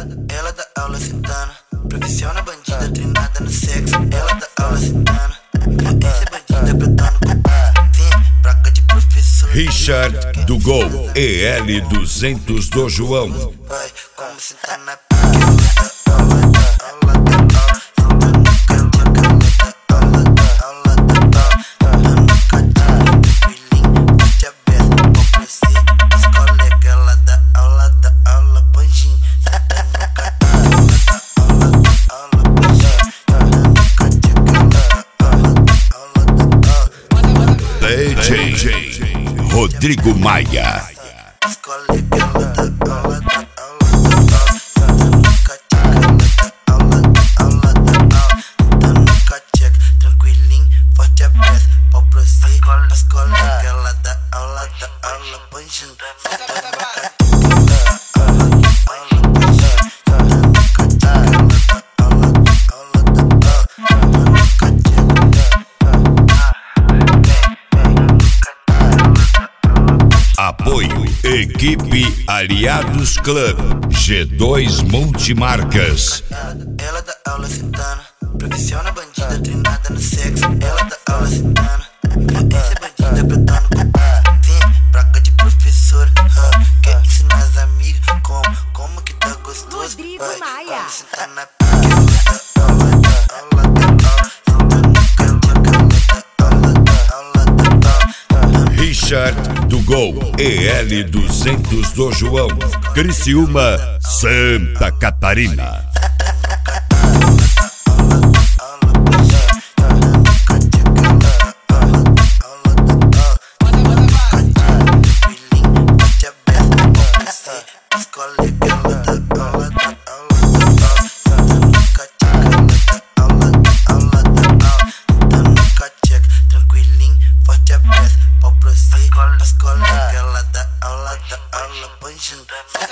Ela dá aula sentando, professiona bandida treinada no sexo. Ela dá aula sentando, influência bandida brotando com sim, praga de professor. Richard do Gol, EL200 do João. Vai, como sentar na DJ Rodrigo Maia. Tranquilinho, forte aberto, pau pra você. As colegas, ela dá aula, banjinho. Apoio Equipe Aliados Club G2 Multimarcas. Ela dá aula sentando, professiona bandida treinada no sexo. Ela dá aula sentando, influência bandida brotando com sim, praga de professor. Quer ensinar as amigas como que tá gostoso. Rodrigo Maia. Como sentar na Richard do Gol, EL200 do João, Criciúma, Santa Catarina. As colegas, ela dá aula, banjinho.